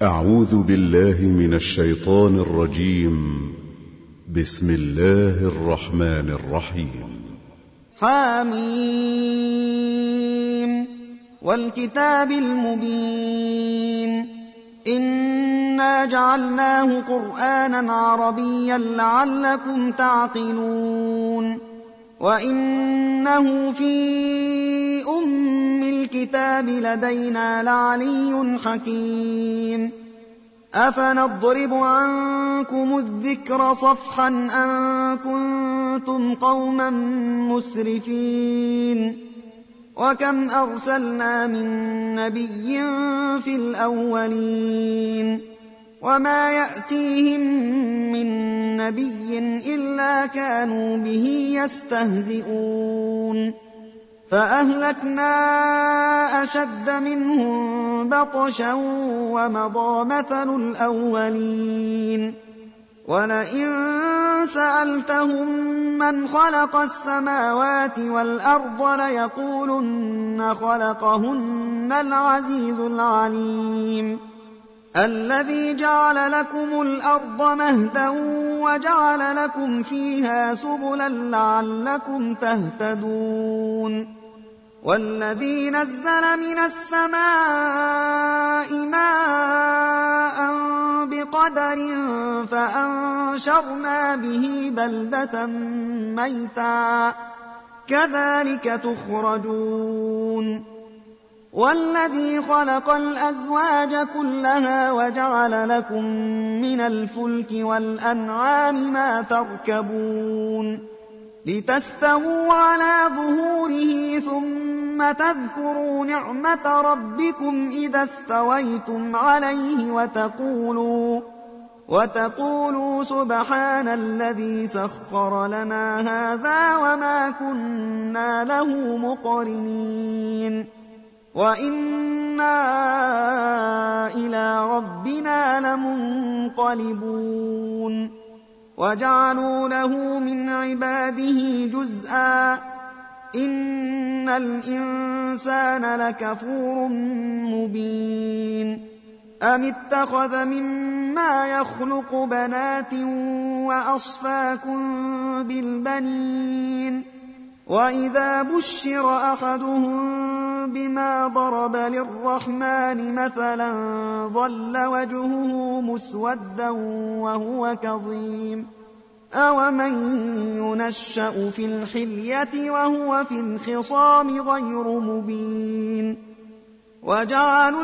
أعوذ بالله من الشيطان الرجيم. بسم الله الرحمن الرحيم. حميم والكتاب المبين إنا جعلناه قرآنا عربيا لعلكم تعقلون وإنه في أم الكتاب لدينا لعلي حكيم أفنضرب عنكم الذكر صفحا أن كنتم قوما مسرفين وكم أرسلنا من نبي في الأولين وما يأتيهم من نبي إلا كانوا به يستهزئون فأهلكنا أشد منهم بطشا ومضى مثل الأولين ولئن سألتهم من خلق السماوات والأرض ليقولن خلقهن العزيز العليم الذي جعل لكم الأرض مهدا وجعل لكم فيها سبلا لعلكم تهتدون والذي نزل من السماء ماء بقدر فأنشرنا به بلدة ميتا كذلك تخرجون والذي خلق الأزواج كلها وجعل لكم من الفلك والأنعام ما تركبون لتستووا على ظهوره ثم تذكروا نعمة ربكم إذا استويتم عليه وتقولوا سبحان الذي سخر لنا هذا وما كنا له مقرنين وإنا إلى ربنا لمنقلبون وجعلوا له من عباده جزءا إن الإنسان لكفور مبين أم اتخذ مما يخلق بنات وأصفاكم بالبنين وإذا بشر أحدهم بما ضرب للرحمن مثلا ظل وجهه مسودا وهو كظيم أومن ينشأ في الحلية وهو في الخصام غير مبين وجعلوا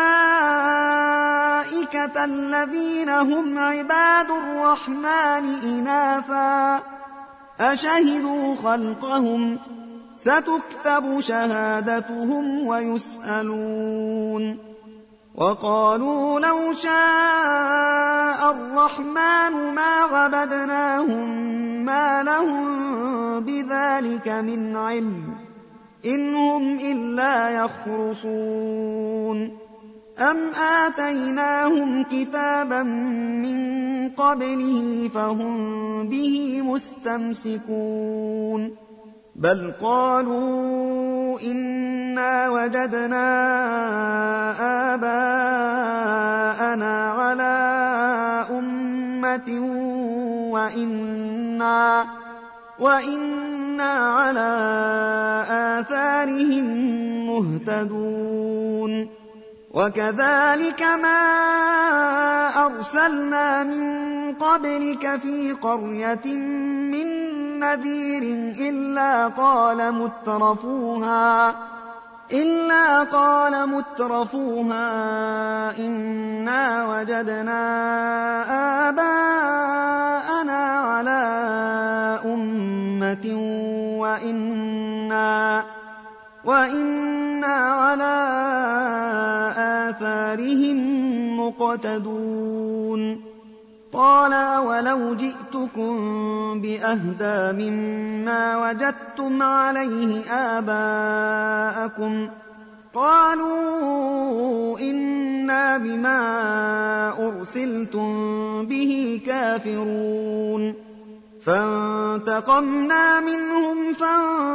الملائكة الذين هم عباد الرحمن إناثا أشهدوا خلقهم ستكتب شهادتهم ويسألون وقالوا لو شاء الرحمن ما عبدناهم ما لهم بذلك من علم إن هم إلا يخرصون أم آتيناهم كتابا من قبله فهم به مستمسكون بل قالوا إنا وجدنا آباءنا على أمة وإنا على آثارهم مهتدون وكذلك ما أرسلنا من قبلك في قرية من نذير إلا قال مترفوها إنا وجدنا آباءنا على أمة وإنا على آثارهم مقتدون قال أولو جئتكم بأهدى مما وجدتم عليه آباءكم قالوا إنا بما أرسلتم به كافرون فانتقمنا منهم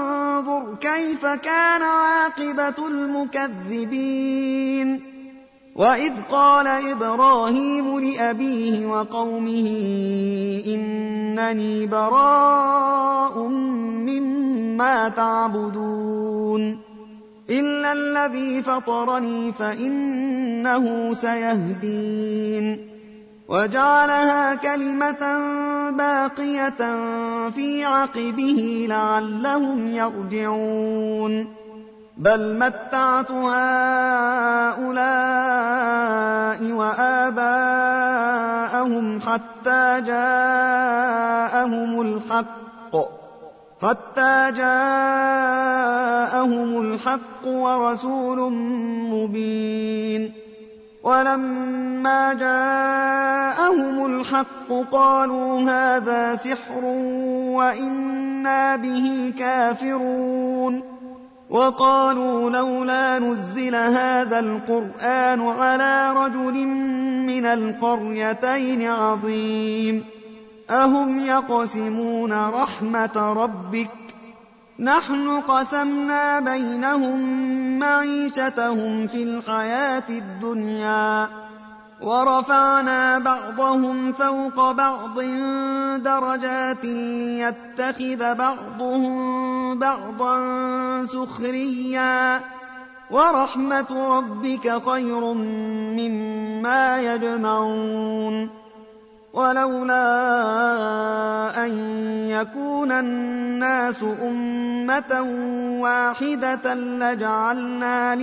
فانظر كيف كان عاقبة المكذبين وإذ قال إبراهيم لأبيه وقومه إنني براء مما تعبدون إلا الذي فطرني فإنه سيهدين وجعلها كلمة باقية في عقبه لعلهم يرجعون بل متعت هؤلاء وآباءهم حتى جاءهم الحق ورسول مبين ولما جاءهم الحق قالوا هذا سحر وإنا به كافرون وقالوا لولا نزل هذا القرآن على رجل من القريتين عظيم أهم يقسمون رحمة ربك نحن قسمنا بينهم معيشتهم في الحياة الدنيا ورفعنا بعضهم فوق بعض درجات ليتخذ بعضهم بعضا سخريا ورحمة ربك خير مما يجمعون ولولا أن يكون الناس أمة واحدة لجعلنا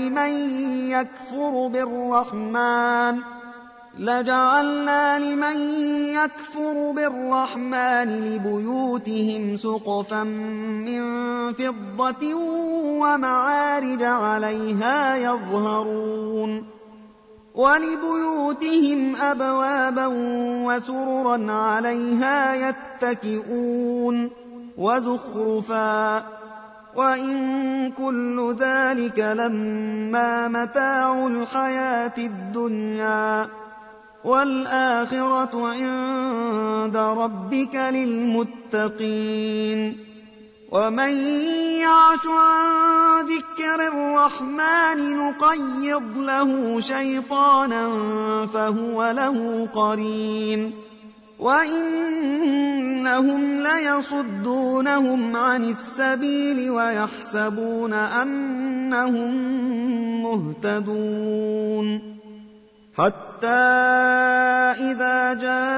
لمن يكفر بالرحمن لبيوتهم سقفا من فضة ومعارج عليها يظهرون ولبيوتهم أبوابا وسررا عليها يتكئون وزخرفا وإن كل ذلك لما متاع الحياة الدنيا والآخرة عند ربك للمتقين ومن يعش عن ذكر الرحمن نقيض له شيطانا فهو له قرين وإنهم ليصدونهم عن السبيل ويحسبون أنهم مهتدون حتى إذا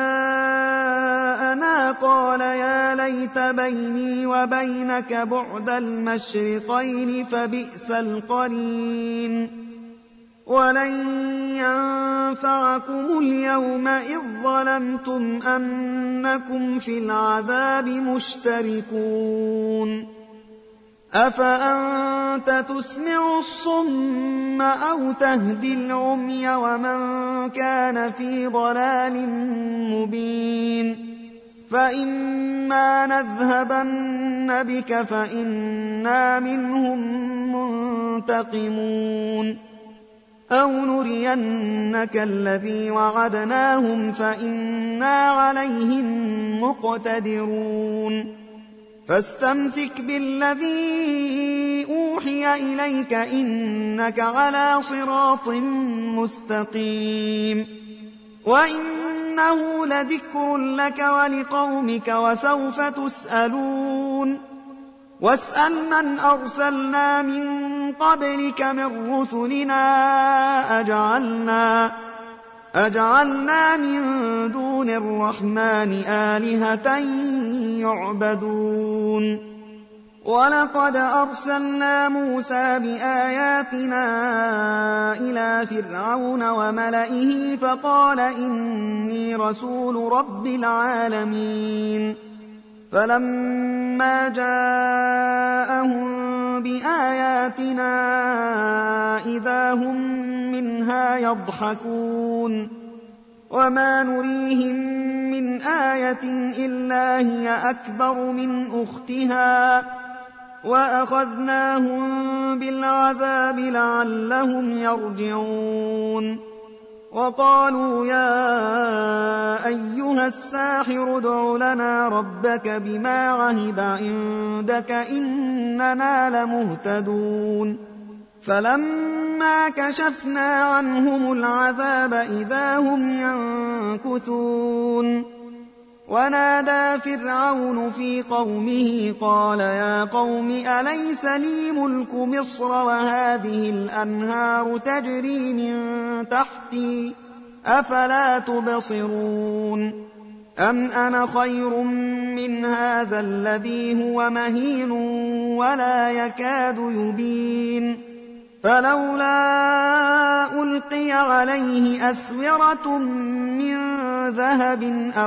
جاءنا قال يا ليت بيني وبينك بعد المشرقين فبئس القرين ولن ينفعكم اليوم إذ ظلمتم أنكم في العذاب مشتركون أفأنت تسمع الصم أو تهدي العمي ومن كان في ضلال مبين فإما نذهبن بك فإنا منهم منتقمون أو نرينك الذي وعدناهم فإنا عليهم مقتدرون فاستمسك بالذي أوحي إليك إنك على صراط مستقيم وإنه لذكر لك ولقومك وسوف تسألون واسأل من أرسلنا من قبلك من رسلنا أجعلنا من دون الرحمن آلهة يعبدون ولقد أرسلنا موسى بآياتنا إلى فرعون وملئه فقال إني رسول رب العالمين فلما جاءهم بآياتنا إذا هم منها يضحكون وما نريهم من آية إلا هي أكبر من أختها وأخذناهم بالعذاب لعلهم يرجعون وقالوا يا أيها الساحر ادع لنا ربك بما عهد عندك إننا لمهتدون فلما كشفنا عنهم العذاب إذا هم ينكثون ونادى فرعون في قومه قال يا قوم أليس لي ملك مصر وهذه الأنهار تجري من تحتي أفلا تبصرون أم أنا خير من هذا الذي هو مهين ولا يكاد يبين فلولا ألقي عليه أسورة من ذهب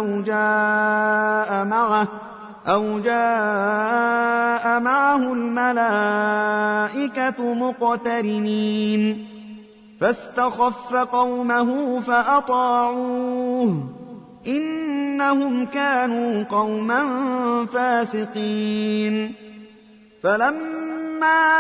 أو جاء معه الملائكة مقترنين فاستخف قومه فأطاعوه إنهم كانوا قوما فاسقين فلما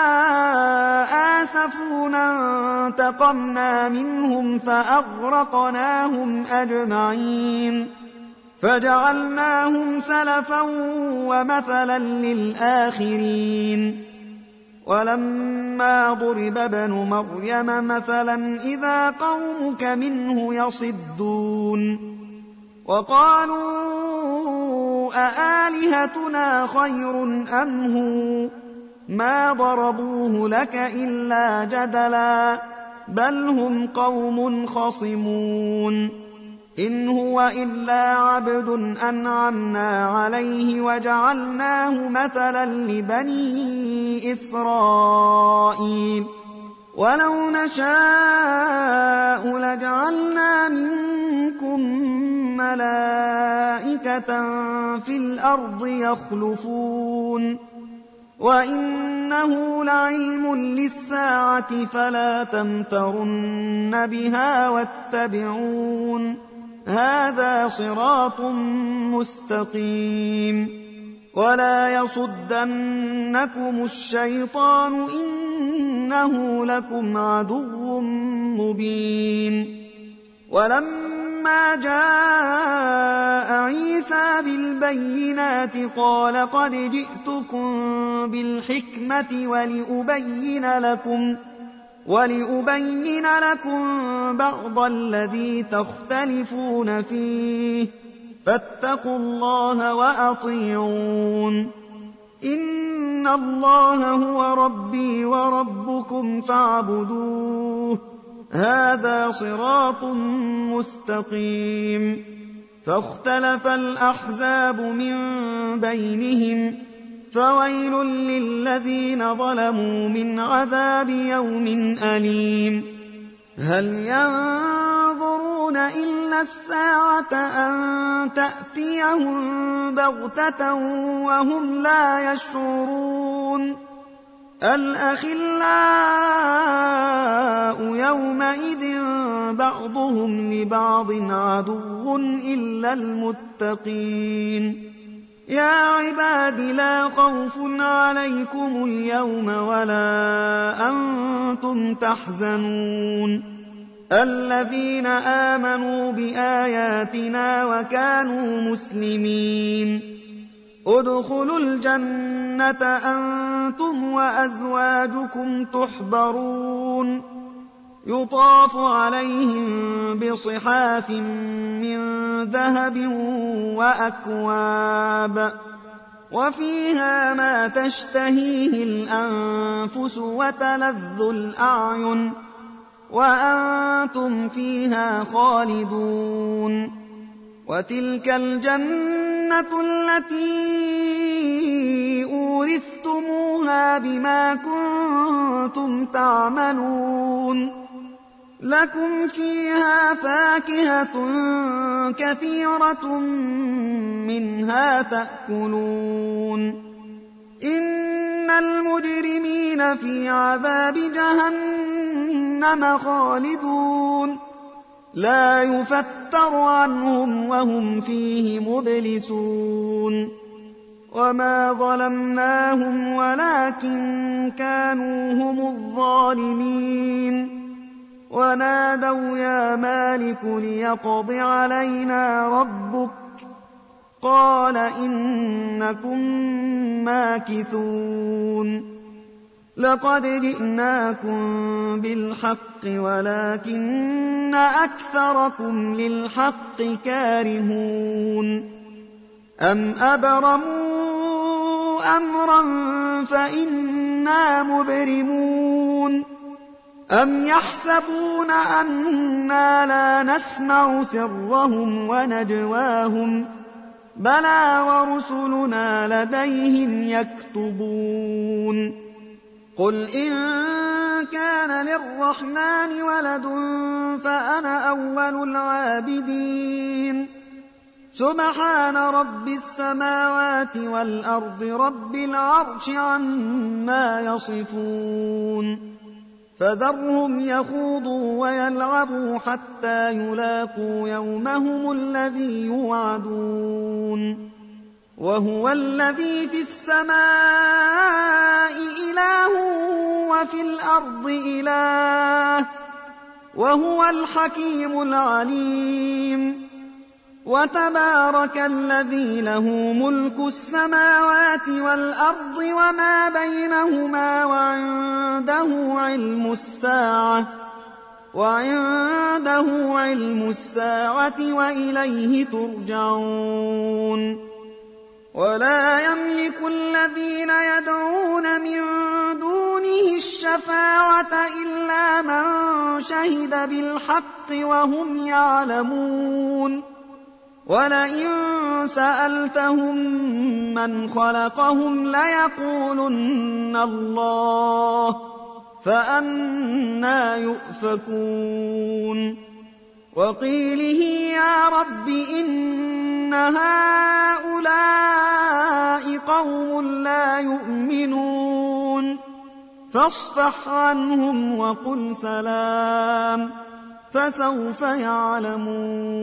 آسفونا انتقمنا منهم فأغرقناهم أجمعين فجعلناهم سلفا ومثلا للآخرين ولما ضرب ابن مريم مثلا إذا قومك منه يصدون وقالوا أآلهتنا خير أم هو ما ضربوه لك إلا جدلا بل هم قوم خصمون إن هو إلا عبد أنعمنا عليه وجعلناه مثلا لبني إسرائيل ولو نشاء لجعلنا منكم ملائكة في الأرض يخلفون وإنه لعلم للساعة فلا تمترن بها واتبعون هذا صراط مستقيم ولا يصدنكم الشيطان إنه لكم عدو مبين ولما جاء عيسى بالبينات قال قد جئتكم بالحكمة ولأبين لكم بعض الذي تختلفون فيه فاتقوا الله وأطيعون إن الله هو ربي وربكم فاعبدوه هذا صراط مستقيم فاختلف الأحزاب من بينهم فويل للذين ظلموا من عذاب يوم أليم هل ينظرون إلا الساعة أن تأتيهم بغتة وهم لا يشعرون الأخلاء يومئذ بعضهم لبعض عدو إلا المتقين يا عباد لا خوف عليكم اليوم ولا أنتم تحزنون الذين آمنوا بآياتنا وكانوا مسلمين ادخلوا الجنة أنتم وأزواجكم تحبرون يطاف عليهم بصحاف من ذهب وأكواب وفيها ما تشتهيه الأنفس وتلذ الأعين وأنتم فيها خالدون وتلك الجنة التي أورثتموها بما كنتم تعملون لكم فيها فاكهة كثيرة منها تأكلون إن المجرمين في عذاب جهنم خالدون لا يفتر عنهم وهم فيه مبلسون وما ظلمناهم ولكن كانوا هم الظالمين ونادوا يا مالك ليقض علينا ربك قال إنكم ماكثون لقد جئناكم بالحق ولكن أكثركم للحق كارهون أم أبرموا أمرا فإنا مبرمون أم يحسبون أنا لا نسمع سرهم ونجواهم بلى ورسلنا لديهم يكتبون قل إن كان للرحمن ولد فأنا أول العابدين سبحان رب السماوات والأرض رب العرش عما يصفون فذرهم يخوضوا ويلعبوا حتى يلاقوا يومهم الذي يوعدون وهو الذي في السماء إله وفي الأرض إله وهو الحكيم العليم وتبارك الذي له ملك السماوات والأرض وما بينهما وعنده علم الساعة وإليه ترجعون ولا يملك الذين يدعون من دونه الشفاعة إلا من شهد بالحق وهم يعلمون ولئن سألتهم من خلقهم ليقولن الله فأنى يؤفكون وقيله يا رب إن هؤلاء قوم لا يؤمنون فاصفح عنهم وقل سلام فسوف يعلمون